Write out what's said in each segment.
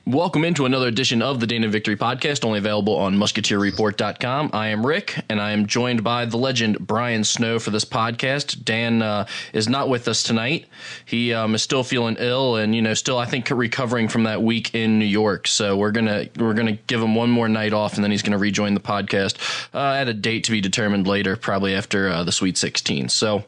Welcome into another edition of the Dana Victory Podcast, only available on MusketeerReport.com. I am Rick, and I am joined by the legend Brian Snow for this podcast. Dan is not with us tonight. He is still feeling ill, and still I think recovering from that week in New York. So we're gonna give him one more night off, and then he's gonna rejoin the podcast at a date to be determined later, probably after the Sweet 16. So.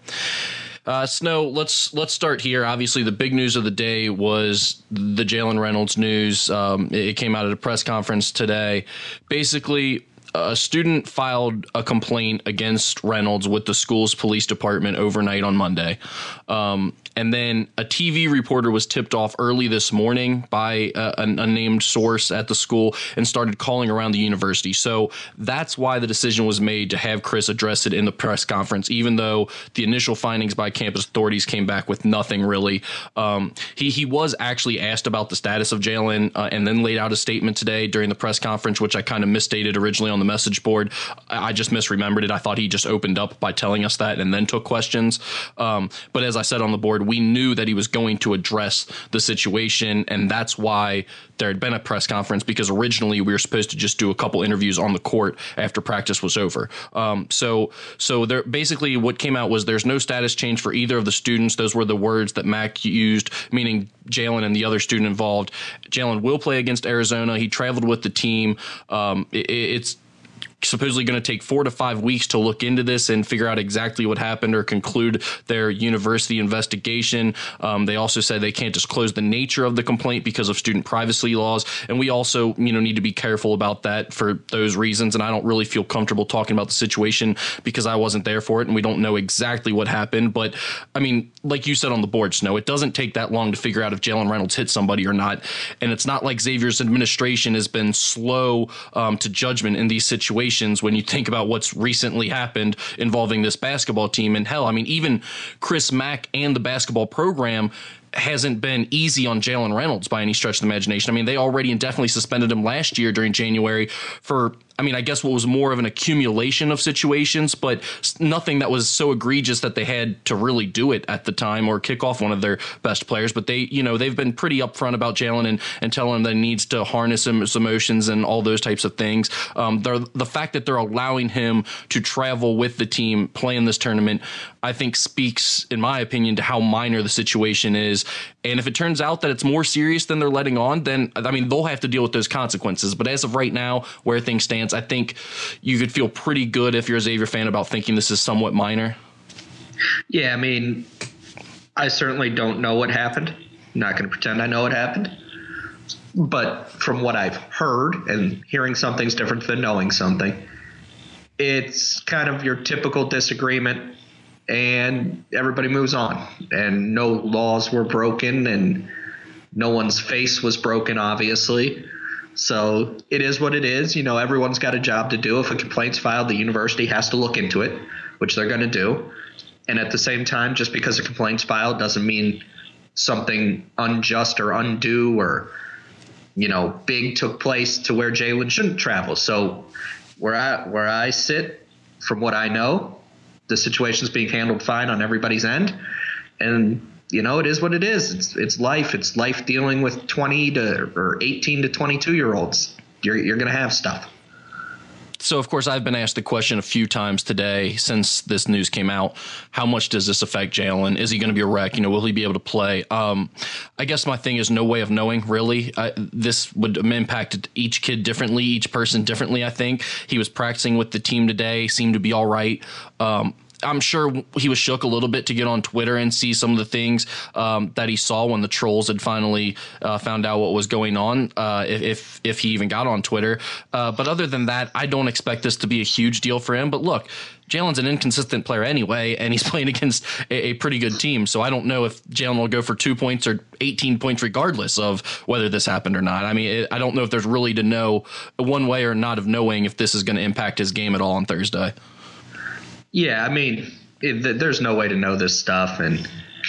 Snow, let's start here. Obviously, the big news of the day was the Jalen Reynolds news. It came out at a press conference today. Basically, a student filed a complaint against Reynolds with the school's police department overnight on Monday. And then a TV reporter was tipped off early this morning by a named source at the school and started calling around the university. So that's why the decision was made to have Chris address it in the press conference, even though the initial findings by campus authorities came back with nothing really. He was actually asked about the status of Jalen and then laid out a statement today during the press conference, which I kind of misstated originally on the message board. I just misremembered it. I thought he just opened up by telling us that and then took questions. But as I said on the board, we knew that he was going to address the situation, and that's why there had been a press conference, because originally we were supposed to just do a couple interviews on the court after practice was over. So there basically what came out was there's no status change for either of the students. Those were the words that Mac used, meaning Jalen and the other student involved. Jalen will play against Arizona. He traveled with the team. It's supposedly going to take 4 to 5 weeks to look into this and figure out exactly what happened or conclude their university investigation. They also said they can't disclose the nature of the complaint because of student privacy laws. And we also, need to be careful about that for those reasons. And I don't really feel comfortable talking about the situation because I wasn't there for it and we don't know exactly what happened. But I mean, like you said on the board, Snow, it doesn't take that long to figure out if Jalen Reynolds hit somebody or not. And it's not like Xavier's administration has been slow to judgment in these situations when you think about what's recently happened involving this basketball team. And hell, I mean, even Chris Mack and the basketball program hasn't been easy on Jalen Reynolds by any stretch of the imagination. I mean, they already indefinitely suspended him last year during January for, I guess what was more of an accumulation of situations, but nothing that was so egregious that they had to really do it at the time or kick off one of their best players. But they, they've been pretty upfront about Jalen and telling him that he needs to harness his emotions and all those types of things. The fact that they're allowing him to travel with the team, play in this tournament, I think speaks, in my opinion, to how minor the situation is. And if it turns out that it's more serious than they're letting on, then, they'll have to deal with those consequences. But as of right now, where things stand, I think you could feel pretty good if you're a Xavier fan about thinking this is somewhat minor. Yeah, I certainly don't know what happened. I'm not going to pretend I know what happened. But from what I've heard, and hearing something's different than knowing something, it's kind of your typical disagreement and everybody moves on. And no laws were broken and no one's face was broken, obviously. So it is what it is. Everyone's got a job to do. If a complaint's filed, the university has to look into it, which they're going to do. And at the same time, just because a complaint's filed doesn't mean something unjust or undue or, big took place to where Jalen shouldn't travel. So where I sit, from what I know, the situation's being handled fine on everybody's end. And it is what it is. It's life. It's life dealing with 18 to 22-year-olds. You're going to have stuff. So, of course, I've been asked the question a few times today since this news came out. How much does this affect Jalen? Is he going to be a wreck? Will he be able to play? I guess my thing is no way of knowing, really. This would impact each kid differently, each person differently, I think. He was practicing with the team today, seemed to be all right. I'm sure he was shook a little bit to get on Twitter and see some of the things that he saw when the trolls had finally found out what was going on, if he even got on Twitter. But other than that, I don't expect this to be a huge deal for him. But look, Jalen's an inconsistent player anyway, and he's playing against a pretty good team. So I don't know if Jalen will go for 2 points or 18 points regardless of whether this happened or not. I don't know if there's really to know one way or not of knowing if this is going to impact his game at all on Thursday. Yeah, there's no way to know this stuff, and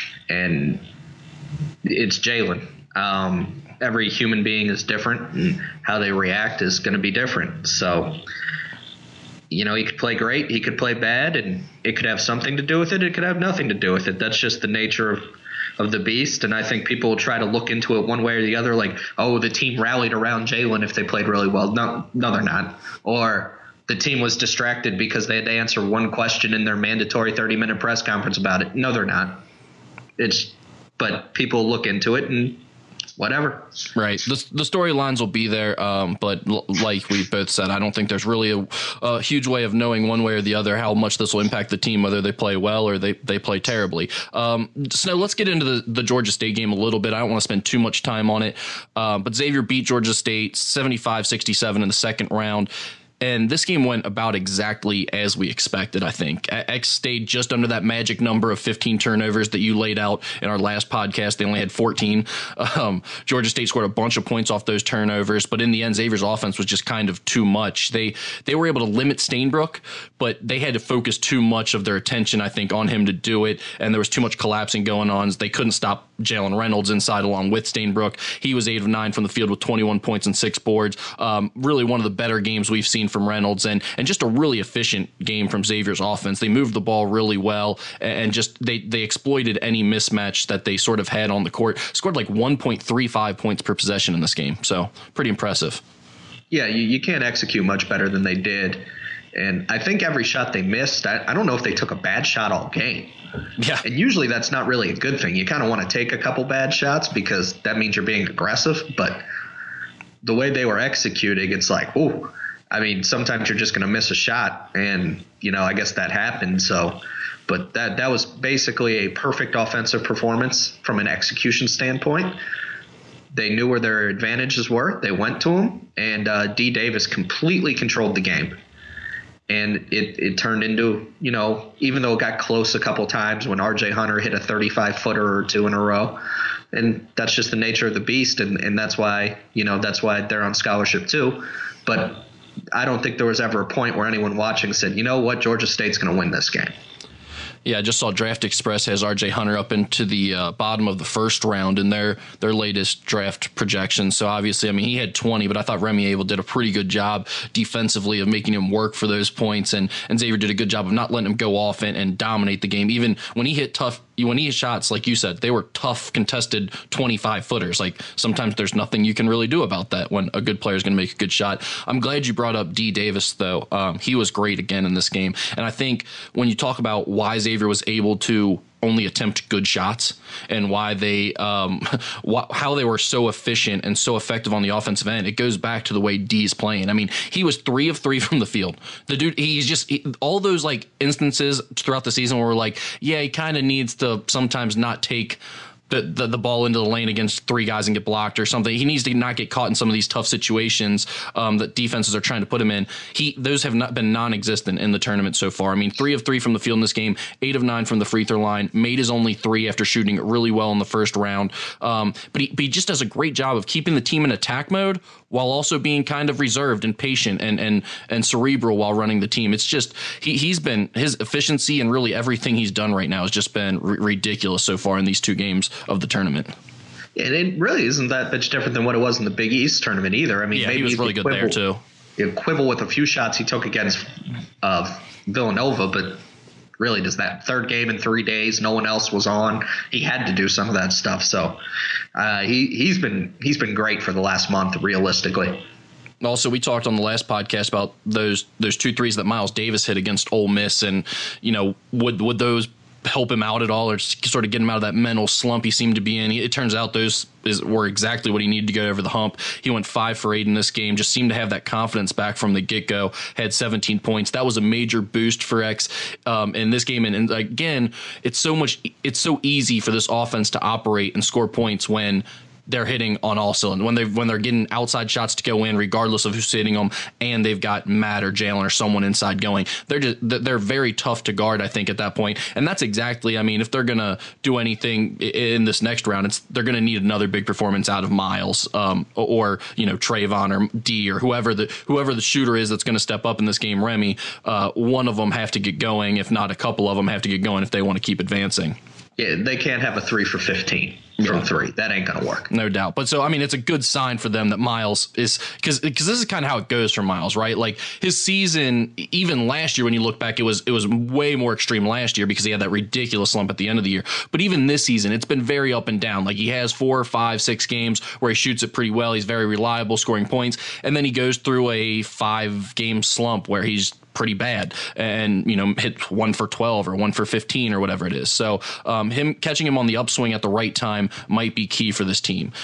it's Jalen. Every human being is different, and how they react is going to be different. So, he could play great, he could play bad, and it could have something to do with it. It could have nothing to do with it. That's just the nature of of the beast. And I think people will try to look into it one way or the other, like, oh, the team rallied around Jalen if they played really well. No, they're not. Or the team was distracted because they had to answer one question in their mandatory 30-minute press conference about it. No, they're not. But people look into it and whatever. Right. The storylines will be there, but like we both said, I don't think there's really a huge way of knowing one way or the other how much this will impact the team, whether they play well or they play terribly. So let's get into the Georgia State game a little bit. I don't want to spend too much time on it, but Xavier beat Georgia State 75-67 in the second round. And this game went about exactly as we expected, I think. X stayed just under that magic number of 15 turnovers that you laid out in our last podcast. They only had 14. Georgia State scored a bunch of points off those turnovers, but in the end, Xavier's offense was just kind of too much. They were able to limit Stainbrook, but they had to focus too much of their attention, I think, on him to do it, and there was too much collapsing going on. They couldn't stop Jalen Reynolds inside along with Stainbrook. He was 8 of 9 from the field with 21 points and 6 boards. Really one of the better games we've seen from Reynolds, and just a really efficient game from Xavier's offense. They moved the ball really well, and just they exploited any mismatch that they sort of had on the court. Scored like 1.35 points per possession in this game, so pretty impressive. Yeah, you can't execute much better than they did. And I think every shot they missed, I don't know if they took a bad shot all game. Yeah. And usually that's not really a good thing. You kind of want to take a couple bad shots because that means you're being aggressive. But the way they were executing, it's like, ooh, I mean, sometimes you're just going to miss a shot. And, I guess that happened. So, but that was basically a perfect offensive performance from an execution standpoint. They knew where their advantages were. They went to them. And D. Davis completely controlled the game. And it turned into, even though it got close a couple times when R.J. Hunter hit a 35-footer or two in a row. And that's just the nature of the beast. And that's why, that's why they're on scholarship too. But I don't think there was ever a point where anyone watching said, you know what, Georgia State's going to win this game. Yeah, I just saw Draft Express has R.J. Hunter up into the bottom of the first round in their latest draft projections. So obviously, I mean, he had 20, but I thought Remy Abel did a pretty good job defensively of making him work for those points, and Xavier did a good job of not letting him go off and dominate the game. Even when he hit shots, like you said, they were tough, contested 25-footers. Like sometimes there's nothing you can really do about that when a good player is going to make a good shot. I'm glad you brought up D. Davis, though. He was great again in this game. And I think when you talk about why Xavier was able to only attempt good shots and why they how they were so efficient and so effective on the offensive end, it goes back to the way D's playing. I mean, he was 3 of 3 from the field. The dude, all those like instances throughout the season where we're like, yeah, he kind of needs to sometimes not take the ball into the lane against 3 guys and get blocked or something. He needs to not get caught in some of these tough situations that defenses are trying to put him in. Those have not been non-existent in the tournament so far. I mean, 3 of 3 from the field in this game, 8 of 9 from the free throw line, made his only 3 after shooting really well in the first round. But he just does a great job of keeping the team in attack mode while also being kind of reserved and patient and cerebral while running the team. It's just he's been, his efficiency and really everything he's done right now has just been ridiculous so far in these 2 games of the tournament. And it really isn't that much different than what it was in the Big East tournament either. I mean, maybe he was really good there too. You quibble with a few shots he took against Villanova, but really does that third game in 3 days, no one else was on. He had to do some of that stuff. So he's been great for the last month, realistically. Also, we talked on the last podcast about those 2 threes that Miles Davis hit against Ole Miss, and would those help him out at all or sort of get him out of that mental slump he seemed to be in? It turns out those were exactly what he needed to get over the hump. He went 5 for 8 in this game, just seemed to have that confidence back from the get-go, had 17 points. That was a major boost for X in this game. And again, it's so easy for this offense to operate and score points when they're hitting on all cylinders, when they're getting outside shots to go in, regardless of who's hitting them, and they've got Matt or Jalen or someone inside going. They're very tough to guard, I think, at that point. And that's exactly, I mean, if they're gonna do anything in this next round, they're gonna need another big performance out of Miles or Trayvon or D or whoever the shooter is that's gonna step up in this game. Remy, one of them have to get going, if not a couple of them have to get going if they want to keep advancing. Yeah, they can't have a 3 for 15 from three. That ain't going to work. No doubt. But so, I mean, it's a good sign for them that Miles is because this is kind of how it goes for Miles, right? Like his season, even last year, when you look back, it was way more extreme last year because he had that ridiculous slump at the end of the year. But even this season, it's been very up and down. Like he has 4, 5, 6 games where he shoots it pretty well. He's very reliable, scoring points. And then he goes through a 5-game slump where he's pretty bad and, hit 1 for 12 or 1 for 15 or whatever it is. So catching him on the upswing at the right time might be key for this team.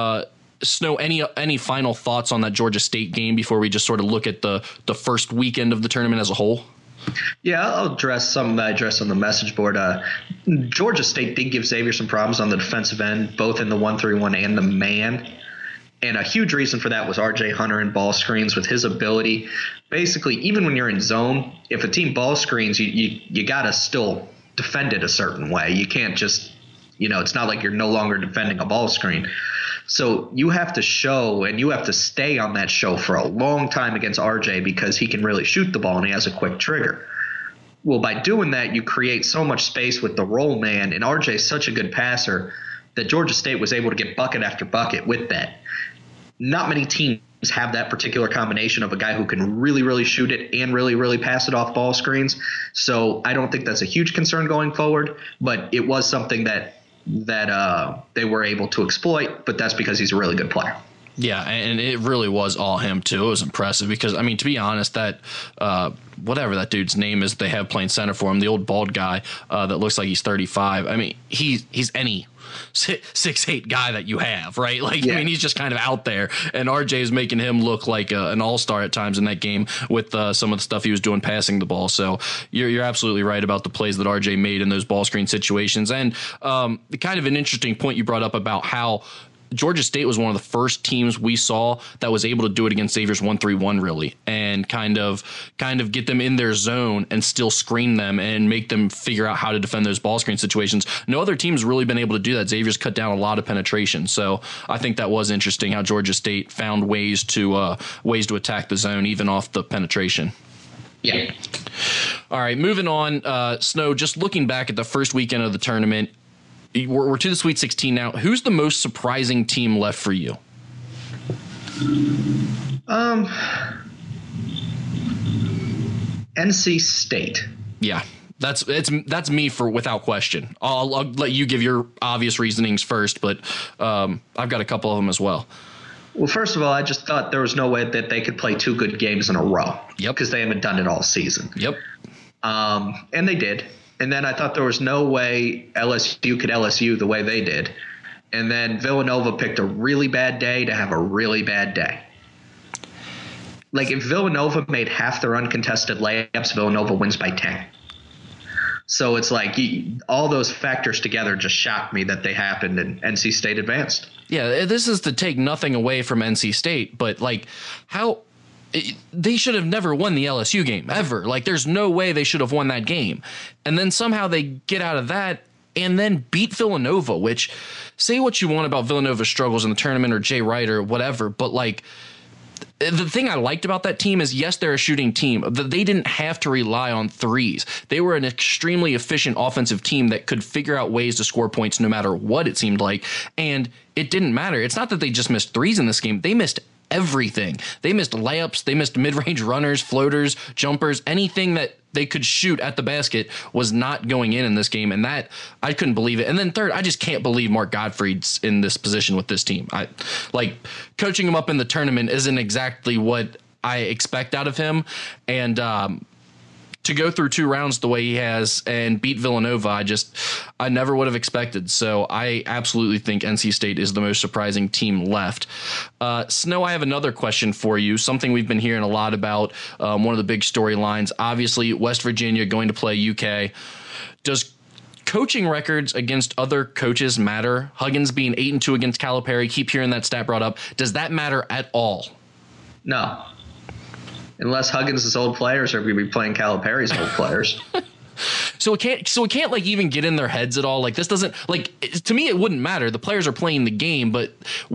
Snow, any final thoughts on that Georgia State game before we just sort of look at the first weekend of the tournament as a whole? Yeah, I'll address some that I addressed on the message board. Georgia State did give Xavier some problems on the defensive end, both in the 1-3-1 and the man. And a huge reason for that was R.J. Hunter in ball screens with his ability. Basically, even when you're in zone, if a team ball screens, you got to still defend it a certain way. You can't just, it's not like you're no longer defending a ball screen. So you have to show and you have to stay on that show for a long time against R.J. because he can really shoot the ball and he has a quick trigger. Well, by doing that, you create so much space with the roll man, and R.J. is such a good passer that Georgia State was able to get bucket after bucket with that. Not many teams have that particular combination of a guy who can really, really shoot it and really, really pass it off ball screens. So I don't think that's a huge concern going forward, but it was something that they were able to exploit, but that's because he's a really good player. Yeah, and it really was all him, too. It was impressive because, I mean, to be honest, that whatever that dude's name is they have playing center for him, the old bald guy that looks like he's 35, I mean, he's any 6'8" guy that you have, right? Like, yeah. I mean, he's just kind of out there, and RJ is making him look like an all-star at times in that game with some of the stuff he was doing passing the ball. So you're absolutely right about the plays that RJ made in those ball screen situations. And kind of an interesting point you brought up about how Georgia State was one of the first teams we saw that was able to do it against Xavier's 1-3-1 really, and kind of get them in their zone and still screen them and make them figure out how to defend those ball screen situations. No other team's really been able to do that. Xavier's cut down a lot of penetration, so I think that was interesting how Georgia State found ways to attack the zone even off the penetration. Yeah. All right, moving on. Snow, just looking back at the first weekend of the tournament. We're to the Sweet 16 now. Who's the most surprising team left for you? NC State. Yeah, that's me for without question. I'll let you give your obvious reasonings first, but I've got a couple of them as well. Well, first of all, I just thought there was no way that they could play 2 good games in a row. Yep. Because they haven't done it all season. Yep. And they did. And then I thought there was no way LSU could LSU the way they did. And then Villanova picked a really bad day to have a really bad day. Like if Villanova made half their uncontested layups, Villanova wins by 10. So it's like all those factors together just shocked me that they happened and NC State advanced. Yeah, this is to take nothing away from NC State, but like how – they should have never won the LSU game ever. Like there's no way they should have won that game. And then somehow they get out of that and then beat Villanova, which say what you want about Villanova's struggles in the tournament or Jay Wright or whatever. But like the thing I liked about that team is, yes, they're a shooting team. They didn't have to rely on threes. They were an extremely efficient offensive team that could figure out ways to score points no matter what it seemed like. And it didn't matter. It's not that they just missed threes in this game. They missed everything. They missed layups, they missed mid-range runners, floaters, jumpers, anything that they could shoot at the basket was not going in this game, and that I couldn't believe it. And then third, I just can't believe Mark Gottfried's in this position with this team. I like coaching him up in the tournament isn't exactly what I expect out of him, and to go through 2 rounds the way he has and beat Villanova, I never would have expected. So I absolutely think NC State is the most surprising team left. Snow, I have another question for you, something we've been hearing a lot about, one of the big storylines. Obviously, West Virginia going to play UK. Does coaching records against other coaches matter? Huggins being 8-2 against Calipari, keep hearing that stat brought up. Does that matter at all? No. Unless Huggins' old players are going to be playing Calipari's old players. So it can't like even get in their heads at all. Like this doesn't like to me it wouldn't matter. The players are playing the game, but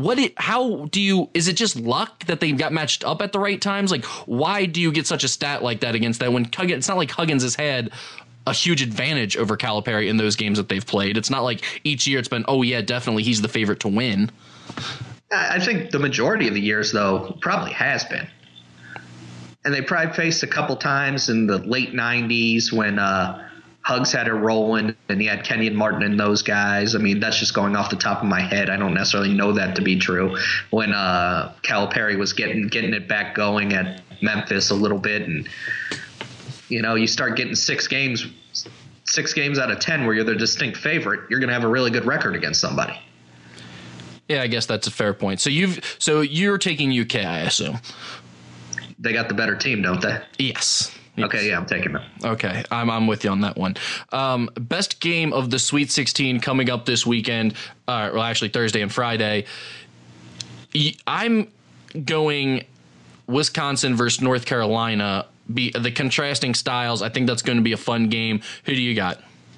is it just luck that they got matched up at the right times? Like why do you get such a stat like that against that when Huggins, it's not like Huggins has had a huge advantage over Calipari in those games that they've played. It's not like each year it's been, oh yeah, definitely he's the favorite to win. I think the majority of the years, though, probably has been. And they probably faced a couple times in the late 90s when Hugs had it rolling and he had Kenyon Martin and those guys. I mean, that's just going off the top of my head. I don't necessarily know that to be true. When Calipari was getting it back going at Memphis a little bit, and you start getting 6 games out of 10 where you're the distinct favorite, you're going to have a really good record against somebody. Yeah, I guess that's a fair point. So you're taking UK, I assume. They got the better team, don't they? Yes. Okay, yeah, I'm taking them. Okay, I'm with you on that one. Best game of the Sweet 16 coming up this weekend. Well, actually Thursday and Friday. I'm going Wisconsin versus North Carolina. The contrasting styles. I think that's going to be a fun game. Who do you got?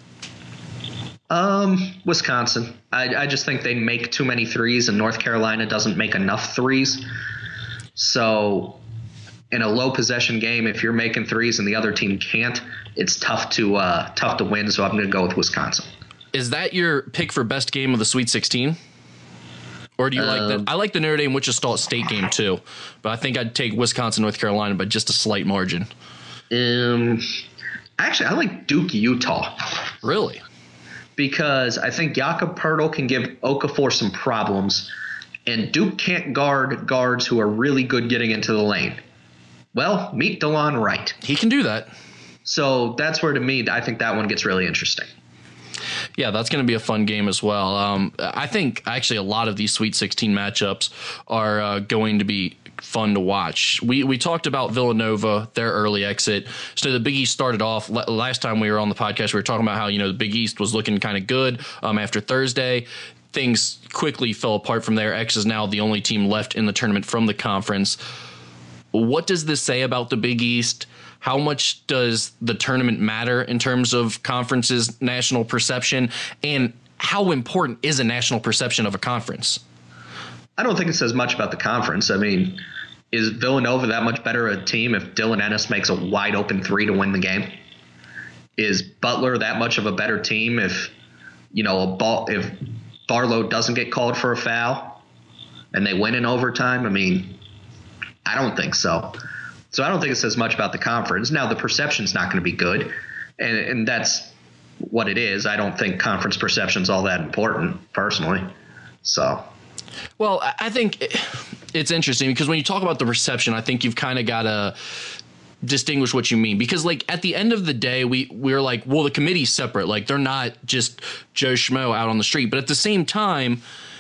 Wisconsin. I just think they make too many threes, and North Carolina doesn't make enough threes. So in a low possession game, if you're making threes and the other team can't, it's tough to win. So I'm going to go with Wisconsin. Is that your pick for best game of the Sweet 16? Or do you like that? I like the Notre Dame Wichita State game too, but I think I'd take Wisconsin, North Carolina, but just a slight margin. Actually, I like Duke, Utah. Really? Because I think Jakob Poeltl can give Okafor some problems, and Duke can't guard guards who are really good getting into the lane. Well, meet DeLon Wright. He can do that. So that's where, to me, I think that one gets really interesting. Yeah, that's going to be a fun game as well. I think actually a lot of these Sweet 16 matchups are going to be fun to watch. We talked about Villanova, their early exit. So the Big East started off last time we were on the podcast. We were talking about how the Big East was looking kind of good after Thursday. Things quickly fell apart from there. X is now the only team left in the tournament from the conference. What does this say about the Big East? How much does the tournament matter in terms of conference's national perception? And how important is a national perception of a conference? I don't think it says much about the conference. I mean, is Villanova that much better a team if Dylan Ennis makes a wide open 3 to win the game? Is Butler that much of a better team if if Barlow doesn't get called for a foul and they win in overtime? I mean, I don't think so. So I don't think it says much about the conference. Now, the perception's not going to be good, and that's what it is. I don't think conference perception's all that important, personally. So, well, I think it's interesting because when you talk about the perception, I think you've kind of got to distinguish what you mean, because at the end of the day, we're like, well, the committee's separate. Like, they're not just Joe Schmo out on the street, but at the same time,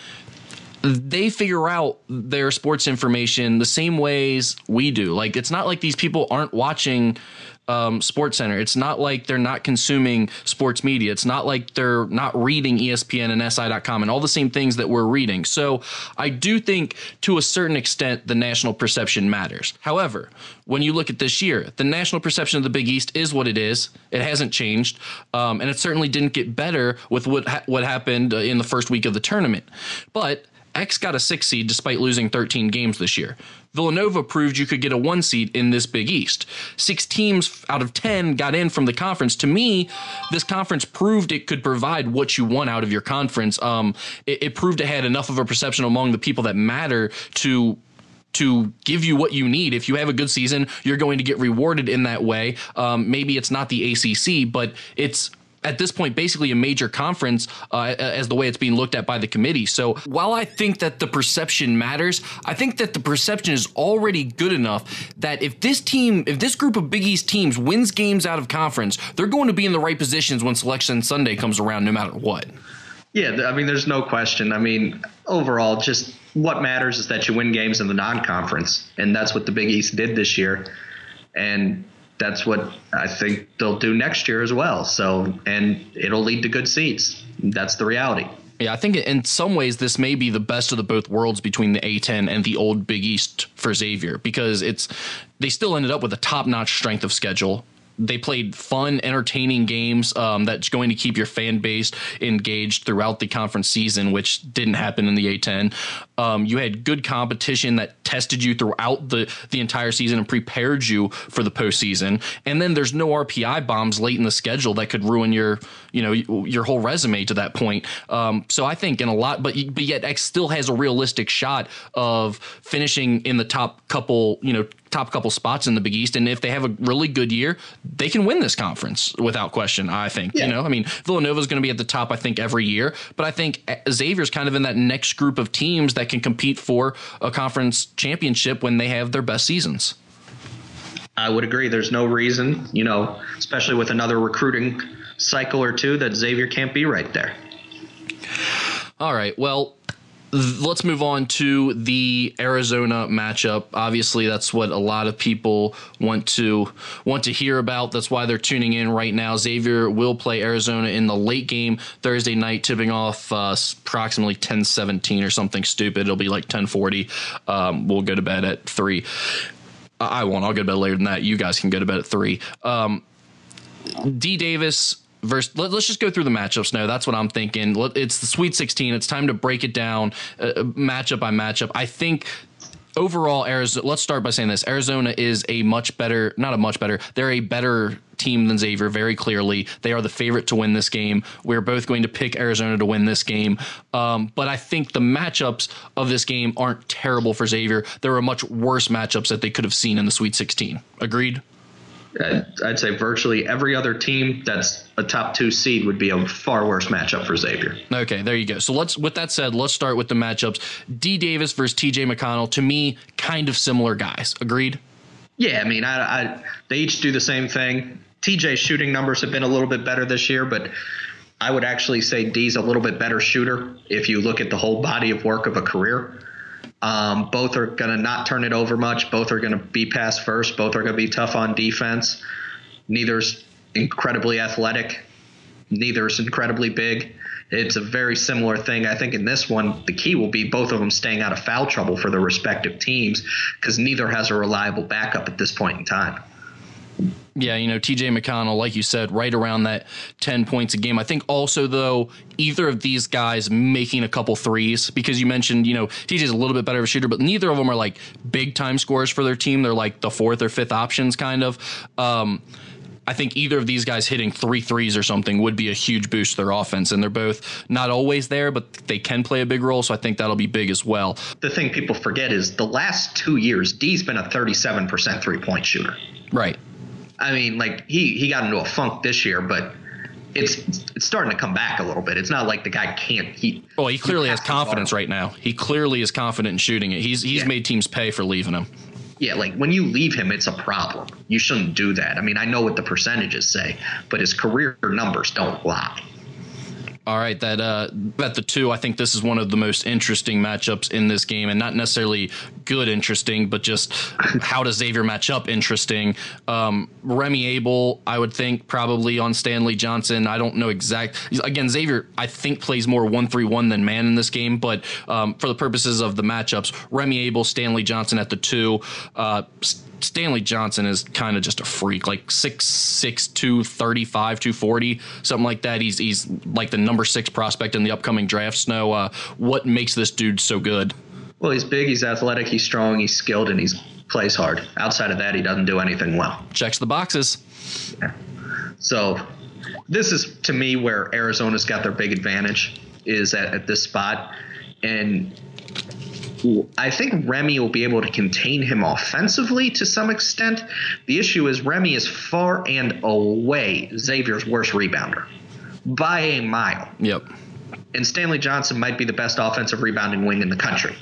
they figure out their sports information the same ways we do. Like, it's not like these people aren't watching Sports Center. It's not like they're not consuming sports media. It's not like they're not reading ESPN and SI.com and all the same things that we're reading. So I do think to a certain extent the national perception matters. However, when you look at this year, the national perception of the Big East is what it is. It hasn't changed. And it certainly didn't get better with what happened in the first week of the tournament. But X got a 6 seed despite losing 13 games this year. Villanova proved you could get a 1 seed in this Big East. 6 teams out of 10 got in from the conference. To me, this conference proved it could provide what you want out of your conference. It proved it had enough of a perception among the people that matter to give you what you need. If you have a good season, you're going to get rewarded in that way. Maybe it's not the ACC, but it's at this point basically a major conference as the way it's being looked at by the committee. So while I think that the perception matters, I think that the perception is already good enough that if this group of Big East teams wins games out of conference, they're going to be in the right positions when Selection Sunday comes around no matter what. Yeah, I mean, there's no question. I mean, overall, just what matters is that you win games in the non-conference, and that's what the Big East did this year. And that's what I think they'll do next year as well. So, and it'll lead to good seats. That's the reality. Yeah, I think in some ways this may be the best of the both worlds between the A-10 and the old Big East for Xavier, because they still ended up with a top-notch strength of schedule. They played fun, entertaining games that's going to keep your fan base engaged throughout the conference season, which didn't happen in the A-10. You had good competition that tested you throughout the entire season and prepared you for the postseason. And then there's no RPI bombs late in the schedule that could ruin your whole resume to that point. So I think in a lot, but yet X still has a realistic shot of finishing in the top couple spots in the Big East. And if they have a really good year, they can win this conference without question, I think. Yeah. I mean, Villanova's going to be at the top, I think, every year. But I think Xavier's kind of in that next group of teams that can compete for a conference championship when they have their best seasons. I would agree. There's no reason, especially with another recruiting cycle or two, that Xavier can't be right there. All right. Well, let's move on to the Arizona matchup. Obviously, that's what a lot of people want to hear about. That's why they're tuning in right now. Xavier will play Arizona in the late game Thursday night, tipping off approximately 10:17 or something stupid. It'll be like 10:40. We'll go to bed at 3. I won't. I'll go to bed later than that. You guys can go to bed at 3. D. Davis versus, let's just go through the matchups now. That's what I'm thinking. It's the Sweet 16. It's time to break it down matchup by matchup. I think overall, Arizona, let's start by saying this. Arizona is they're a better team than Xavier, very clearly. They are the favorite to win this game. We're both going to pick Arizona to win this game. But I think the matchups of this game aren't terrible for Xavier. There are much worse matchups that they could have seen in the Sweet 16. Agreed? I'd say virtually every other team that's a top 2 seed would be a far worse matchup for Xavier. Okay, there you go. So with that said, let's start with the matchups. D. Davis versus TJ McConnell, to me, kind of similar guys. Agreed? Yeah, I mean, they each do the same thing. TJ's shooting numbers have been a little bit better this year, but I would actually say D's a little bit better shooter if you look at the whole body of work of a career. Both are going to not turn it over much. Both are going to be pass first. Both are going to be tough on defense. Neither's incredibly athletic. Neither's incredibly big. It's a very similar thing. I think in this one, the key will be both of them staying out of foul trouble for their respective teams because neither has a reliable backup at this point in time. Yeah, TJ McConnell, like you said, right around that 10 points a game. I think also, though, either of these guys making a couple threes, because you mentioned, TJ's a little bit better of a shooter, but neither of them are like big time scorers for their team. They're like the 4th or 5th options kind of. I think either of these guys hitting 3 threes or something would be a huge boost to their offense. And they're both not always there, but they can play a big role. So I think that'll be big as well. The thing people forget is the last 2 years, D's been a 37% 3-point shooter. Right. I mean, like he got into a funk this year, but it's starting to come back a little bit. It's not like the guy can't. He clearly has confidence right now. He clearly is confident in shooting it. He's made teams pay for leaving him. Yeah, like when you leave him, it's a problem. You shouldn't do that. I mean, I know what the percentages say, but his career numbers don't lie. All right, at the 2, I think this is one of the most interesting matchups in this game, and not necessarily good interesting, but just how does Xavier match up interesting. Remy Abel, I would think probably on Stanley Johnson. I don't know again, Xavier, I think plays more 1-3-1 than man in this game, but for the purposes of the matchups, Remy Abel, Stanley Johnson at the 2. Stanley Johnson is kind of just a freak, like 6'6", 235, 240, something like that. He's like the number 6 prospect in the upcoming draft. Snow, what makes this dude so good? Well, he's big, he's athletic, he's strong, he's skilled, and he plays hard. Outside of that, he doesn't do anything well. Checks the boxes. Yeah. So this is, to me, where Arizona's got their big advantage is at this spot. And I think Remy will be able to contain him offensively to some extent. The issue is Remy is far and away Xavier's worst rebounder by a mile. Yep. And Stanley Johnson might be the best offensive rebounding wing in the country.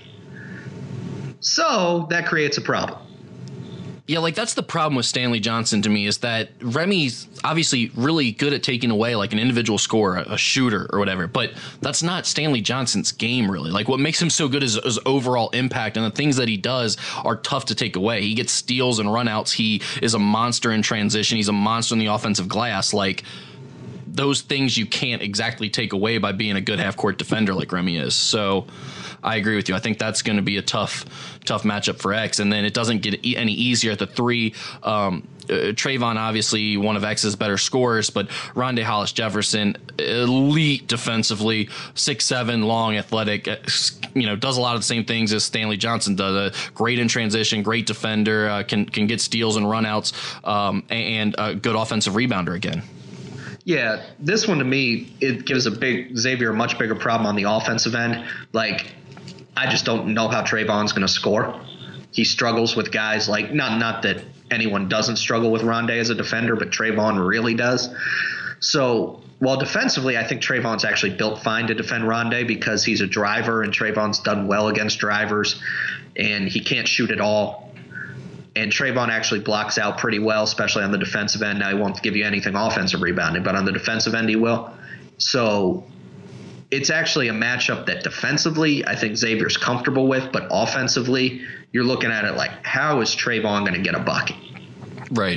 So that creates a problem. Yeah, like that's the problem with Stanley Johnson to me is that Remy's obviously really good at taking away like an individual scorer, a shooter or whatever, but that's not Stanley Johnson's game really. Like what makes him so good is his overall impact, and the things that he does are tough to take away. He gets steals and runouts. He is a monster in transition. He's a monster in the offensive glass. Like those things you can't exactly take away by being a good half court defender like Remy is. So I agree with you. I think that's going to be a tough matchup for X. And then it doesn't get any easier at the 3. Trayvon, obviously one of X's better scorers, but Rondae Hollis Jefferson, elite defensively, 6'7", long, athletic, does a lot of the same things as Stanley Johnson does. Great in transition, great defender, can get steals and runouts, and a good offensive rebounder again. Yeah, this one to me, it gives Xavier a much bigger problem on the offensive end. Like, I just don't know how Trayvon's going to score. He struggles with guys like, not that anyone doesn't struggle with Rondae as a defender, but Trayvon really does. So while defensively, I think Trayvon's actually built fine to defend Rondae because he's a driver, and Trayvon's done well against drivers, and he can't shoot at all. And Trayvon actually blocks out pretty well, especially on the defensive end. Now, he won't give you anything offensive rebounding, but on the defensive end, he will. So it's actually a matchup that defensively I think Xavier's comfortable with, but offensively you're looking at it like, how is Trayvon going to get a bucket? Right.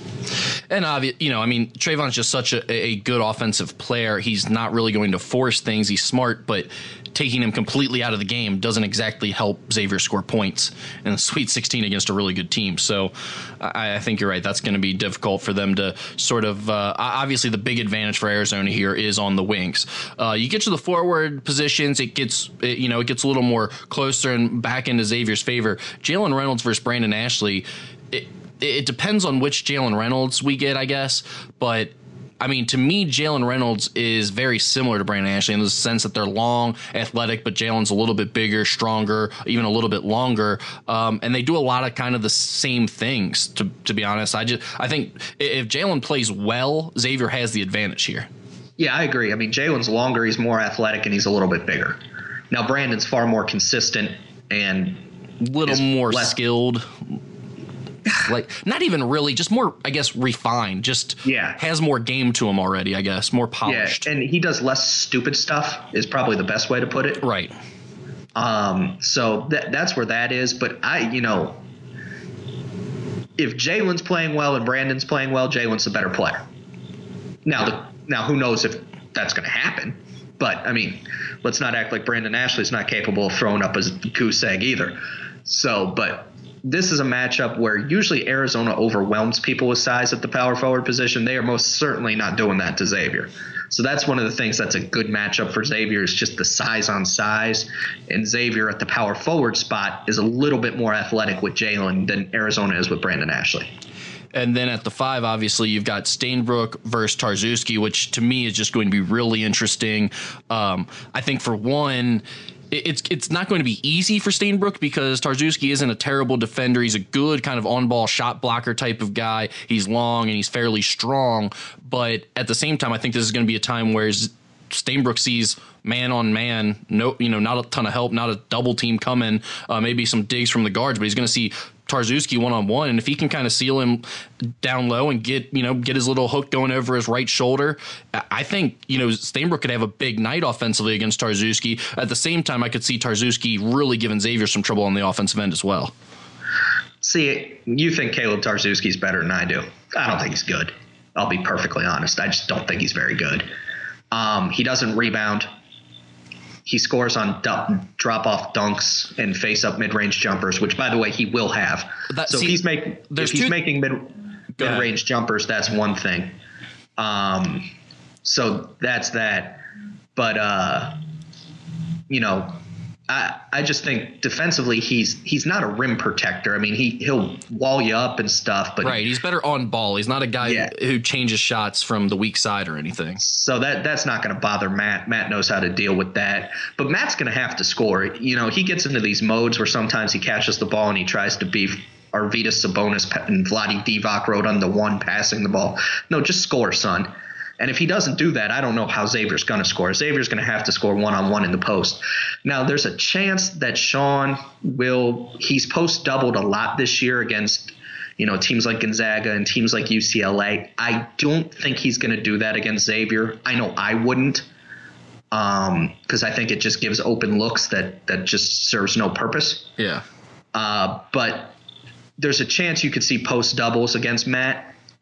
And Trayvon's just such a good offensive player. He's not really going to force things. He's smart, but taking him completely out of the game doesn't exactly help Xavier score points in the Sweet 16 against a really good team. So I think you're right. That's going to be difficult for them to sort of obviously the big advantage for Arizona here is on the wings. You get to the forward positions, it gets a little more closer and back into Xavier's favor. Jalen Reynolds versus Brandon Ashley. It depends on which Jalen Reynolds we get, I guess. But, I mean, to me, Jalen Reynolds is very similar to Brandon Ashley in the sense that they're long, athletic, but Jalen's a little bit bigger, stronger, even a little bit longer. And they do a lot of kind of the same things, to be honest. I think if Jalen plays well, Xavier has the advantage here. Yeah, I agree. I mean, Jalen's longer, he's more athletic, and he's a little bit bigger. Now, Brandon's far more consistent and little more skilled. Like, not even really, just more, I guess, refined. Just has more game to him already, I guess, more polished. Yeah, and he does less stupid stuff is probably the best way to put it. Right. So that's where that is. But if Jalen's playing well and Brandon's playing well, Jalen's the better player. Now who knows if that's going to happen? But I mean, let's not act like Brandon Ashley's not capable of throwing up a goose egg either. So, but this is a matchup where usually Arizona overwhelms people with size at the power forward position. They are most certainly not doing that to Xavier. So that's one of the things that's a good matchup for Xavier is just the size on size. And Xavier at the power forward spot is a little bit more athletic with Jalen than Arizona is with Brandon Ashley. And then at the 5, obviously, you've got Stainbrook versus Tarczewski, which to me is just going to be really interesting. I think for one, it's not going to be easy for Stainbrook because Tarczewski isn't a terrible defender. He's a good kind of on-ball shot blocker type of guy. He's long and he's fairly strong. But at the same time, I think this is going to be a time where Stainbrook sees man on man, not a ton of help, not a double team coming, maybe some digs from the guards, but he's going to see Tarczewski one-on-one, and if he can kind of seal him down low and get his little hook going over his right shoulder, I think Stainbrook could have a big night offensively against Tarczewski. At the same time, I could see Tarczewski really giving Xavier some trouble on the offensive end as well. See, you think Caleb Tarczewski's better than I do. I don't think he's good. I'll be perfectly honest. I just don't think he's very good. He doesn't rebound. He scores on drop-off dunks and face-up mid-range jumpers, which, by the way, he will have. If he's making mid-range jumpers, that's one thing. So that's that. But, I just think defensively he's not a rim protector. I mean, he'll wall you up and stuff. But right, he's better on ball. He's not a guy who changes shots from the weak side or anything. So that's not going to bother Matt. Matt knows how to deal with that. But Matt's going to have to score. He gets into these modes where sometimes he catches the ball and he tries to be Arvydas Sabonis and Vlade Divac wrote on the one passing the ball. No, just score, son. And if he doesn't do that, I don't know how Xavier's going to score. Xavier's going to have to score one-on-one in the post. Now, there's a chance that Sean he's post-doubled a lot this year against, teams like Gonzaga and teams like UCLA. I don't think he's going to do that against Xavier. I know I wouldn't because I think it just gives open looks that just serves no purpose. Yeah. But there's a chance you could see post-doubles against Matt.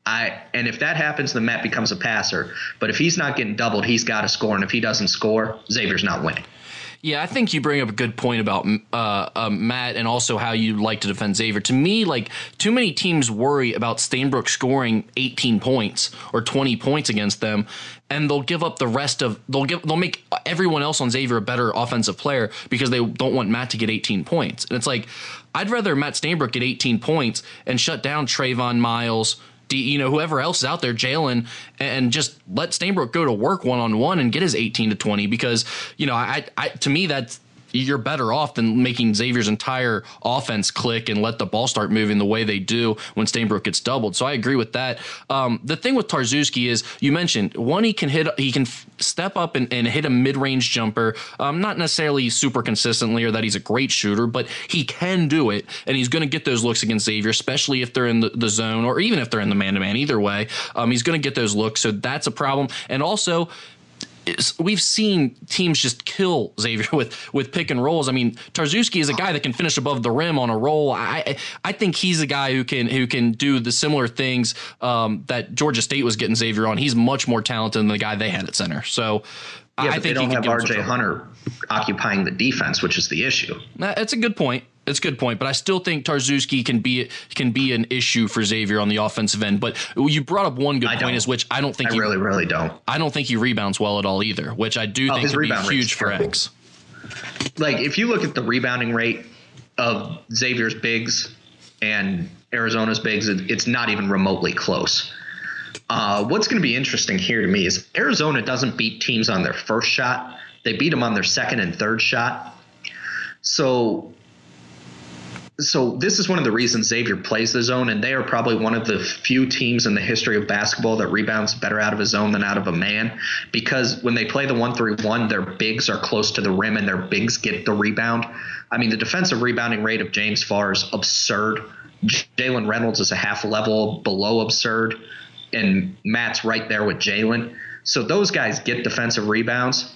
And if that happens, then Matt becomes a passer. But if he's not getting doubled, he's got to score. And if he doesn't score, Xavier's not winning. Yeah, I think you bring up a good point about Matt and also how you like to defend Xavier. To me, like, too many teams worry about Stainbrook scoring 18 points or 20 points against them, and they'll give up the rest of they'll make everyone else on Xavier a better offensive player because they don't want Matt to get 18 points. And it's like, I'd rather Matt Stainbrook get 18 points and shut down Trayvon Miles, whoever else is out there, Jalen, and just let Stainbrook go to work one-on-one and get his 18 to 20 because, to me, that's you're better off than making Xavier's entire offense click and let the ball start moving the way they do when Stainbrook gets doubled. So I agree with that. The thing with Tarczewski is you mentioned one, he can step up and hit a mid-range jumper, not necessarily super consistently or that he's a great shooter, but he can do it, and he's going to get those looks against Xavier, especially if they're in the zone or even if they're in the man-to-man. Either way, he's going to get those looks, so that's a problem. And also, we've seen teams just kill Xavier with pick and rolls. I mean, Tarczewski is a guy that can finish above the rim on a roll. I think he's a guy who can do the similar things that Georgia State was getting Xavier on. He's much more talented than the guy they had at center. So I think they don't have RJ Hunter occupying the defense, which is the issue. That's a good point. It's a good point, but I still think Tarczewski can be an issue for Xavier on the offensive end. But you brought up one good point, is which I don't think really don't. I don't think he rebounds well at all either, which I do think would be huge for X. Like, if you look at the rebounding rate of Xavier's bigs and Arizona's bigs, it's not even remotely close. What's going to be interesting here to me is Arizona doesn't beat teams on their first shot. They beat them on their second and third shot. So this is one of the reasons Xavier plays the zone, and they are probably one of the few teams in the history of basketball that rebounds better out of a zone than out of a man, because when they play the 1-3-1, their bigs are close to the rim and their bigs get the rebound. I mean, the defensive rebounding rate of James Farr is absurd. Jalen Reynolds is a half level below absurd, and Matt's right there with Jalen. So those guys get defensive rebounds.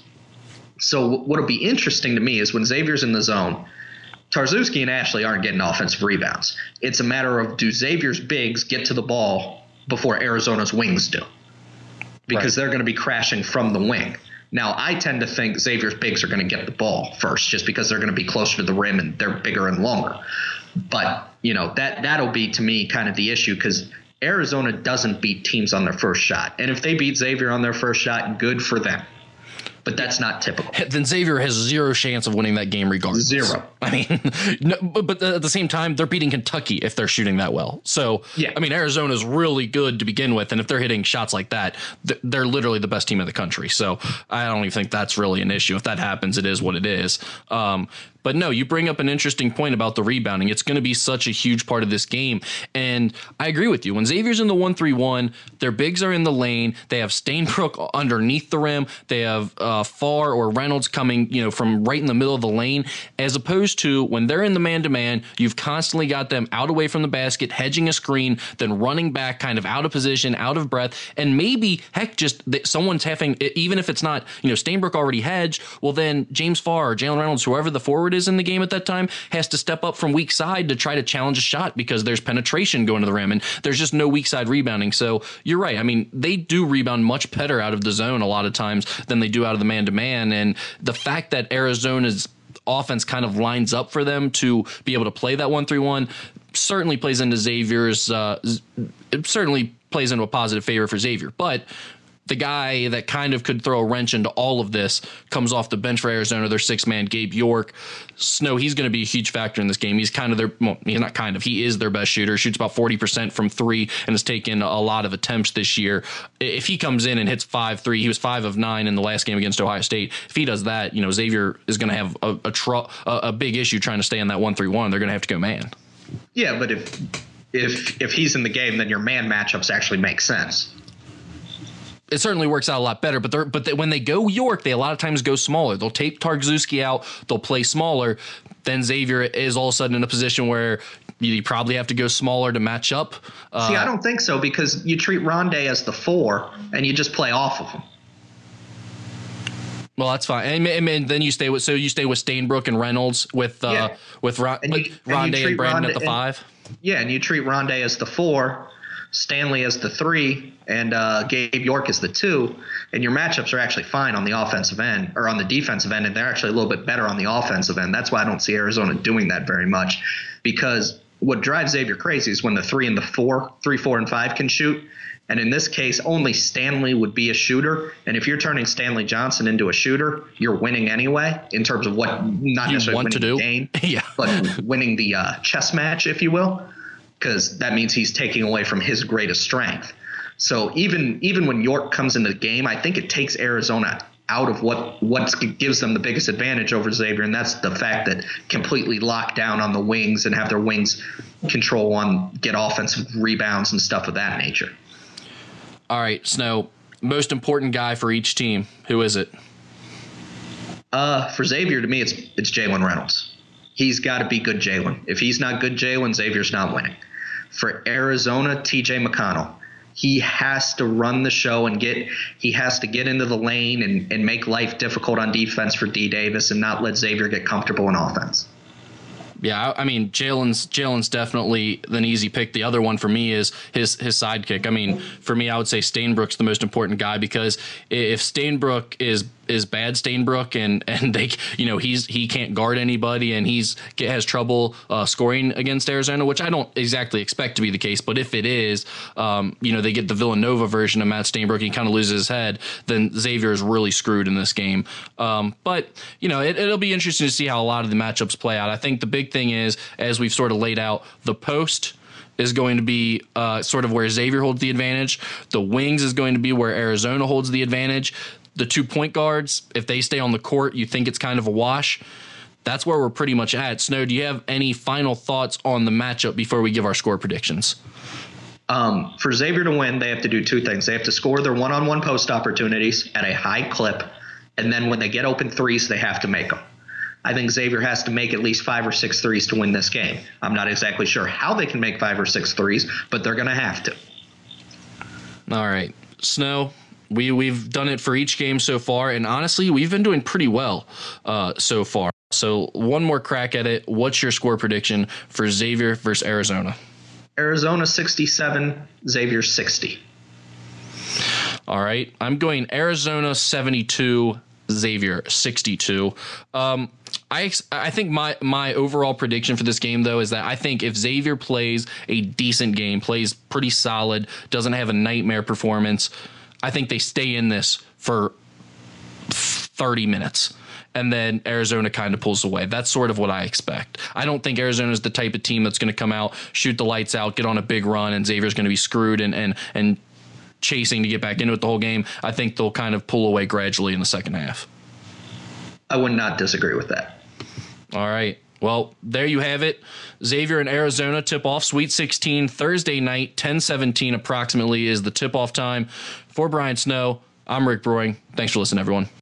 So what'll be interesting to me is when Xavier's in the zone, Tarczewski and Ashley aren't getting offensive rebounds. It's a matter of, do Xavier's bigs get to the ball before Arizona's wings do? Because they're going to be crashing from the wing. Now, I tend to think Xavier's bigs are going to get the ball first just because they're going to be closer to the rim and they're bigger and longer. But, that'll be, to me, kind of the issue, because Arizona doesn't beat teams on their first shot. And if they beat Xavier on their first shot, good for them. But that's not typical. Then Xavier has zero chance of winning that game regardless. Zero. I mean, no, but at the same time, they're beating Kentucky if they're shooting that well. So, yeah. I mean, Arizona's really good to begin with, and if they're hitting shots like that, they're literally the best team in the country. So I don't even think that's really an issue. If that happens, it is what it is. But no, you bring up an interesting point about the rebounding. It's going to be such a huge part of this game. And I agree with you. When Xavier's in the 1-3-1, their bigs are in the lane. They have Stainbrook underneath the rim. They have Farr or Reynolds coming, from right in the middle of the lane, as opposed to when they're in the man-to-man, you've constantly got them out away from the basket, hedging a screen, then running back kind of out of position, out of breath. And maybe, heck, just someone's having, even if it's not, Stainbrook already hedged, well, then James Farr or Jalen Reynolds, whoever the forward is in the game at that time, has to step up from weak side to try to challenge a shot because there's penetration going to the rim and there's just no weak side rebounding. So you're right. I mean, they do rebound much better out of the zone a lot of times than they do out of the man-to-man. And the fact that Arizona's offense kind of lines up for them to be able to play that 1-3-1 certainly plays into Xavier's it certainly plays into a positive favor for Xavier. But the guy that kind of could throw a wrench into all of this comes off the bench for Arizona, their six-man Gabe York. Snow, he's going to be a huge factor in this game. He's kind of he is their best shooter, shoots about 40% from three and has taken a lot of attempts this year. If he comes in and hits 5-3, he was 5 of 9 in the last game against Ohio State. If he does that, Xavier is going to have a big issue trying to stay in that 1-3-1. They're going to have to go man. Yeah, but if he's in the game, then your man matchups actually make sense. It certainly works out a lot better, but when they go York, they a lot of times go smaller. They'll tape Tarczewski out. They'll play smaller. Then Xavier is all of a sudden in a position where you probably have to go smaller to match up. See, I don't think so, because you treat Rondé as the 4 and you just play off of him. Well, that's fine. And then you stay with Stainbrook and Reynolds with Rondé and Brandon at the 5. Yeah, and you treat Rondé as the 4. Stanley as the 3 and Gabe York as the 2, and your matchups are actually fine on the offensive end or on the defensive end, and they're actually a little bit better on the offensive end. That's why I don't see Arizona doing that very much, because what drives Xavier crazy is when the 3 and the 4, 3, 4, and 5 can shoot. And in this case, only Stanley would be a shooter. And if you're turning Stanley Johnson into a shooter, you're winning anyway in terms of what not you necessarily want winning to do. the game, Yeah. but winning the chess match, if you will, because that means he's taking away from his greatest strength. So even when York comes into the game, I think it takes Arizona out of what gives them the biggest advantage over Xavier, and that's the fact that completely lock down on the wings and have their wings get offensive rebounds and stuff of that nature. All right, Snow, most important guy for each team. Who is it? For Xavier, to me, it's Jalen Reynolds. He's got to be good Jalen. If he's not good Jalen, Xavier's not winning. For Arizona, T.J. McConnell. He has to run the show and he has to get into the lane and make life difficult on defense for D. Davis and not let Xavier get comfortable in offense. Yeah, I mean, Jalen's definitely an easy pick. The other one for me is his sidekick. I mean, for me, I would say Stainbrook's the most important guy, because if Stainbrook is bad Stainbrook and they, he can't guard anybody and has trouble scoring against Arizona, which I don't exactly expect to be the case, but if it is, they get the Villanova version of Matt Stainbrook, he kind of loses his head, then Xavier is really screwed in this game. But it'll be interesting to see how a lot of the matchups play out. I think the big thing is, as we've sort of laid out, the post is going to be sort of where Xavier holds the advantage. The wings is going to be where Arizona holds the advantage. The 2 point guards, if they stay on the court, you think it's kind of a wash. That's where we're pretty much at. Snow, do you have any final thoughts on the matchup before we give our score predictions? For Xavier to win, they have to do 2 things. They have to score their one-on-one post opportunities at a high clip, and then when they get open threes, they have to make them. I think Xavier has to make at least 5 or 6 threes to win this game. I'm not exactly sure how they can make 5 or 6 threes, but they're going to have to. All right. Snow, we've done it for each game so far, and honestly, we've been doing pretty well so far. So one more crack at it. What's your score prediction for Xavier versus Arizona? Arizona 67, Xavier 60. All right. I'm going Arizona 72, Xavier 62. I think my overall prediction for this game, though, is that I think if Xavier plays a decent game, plays pretty solid, doesn't have a nightmare performance, I think they stay in this for 30 minutes. And then Arizona kind of pulls away. That's sort of what I expect. I don't think Arizona is the type of team that's going to come out, shoot the lights out, get on a big run, and Xavier's going to be screwed and chasing to get back into it the whole game. I think they'll kind of pull away gradually in the second half. I would not disagree with that. All right. Well, there you have it. Xavier and Arizona tip off Sweet 16 Thursday night, 10:17 approximately is the tip off time. For Brian Snow, I'm Rick Broing. Thanks for listening, everyone.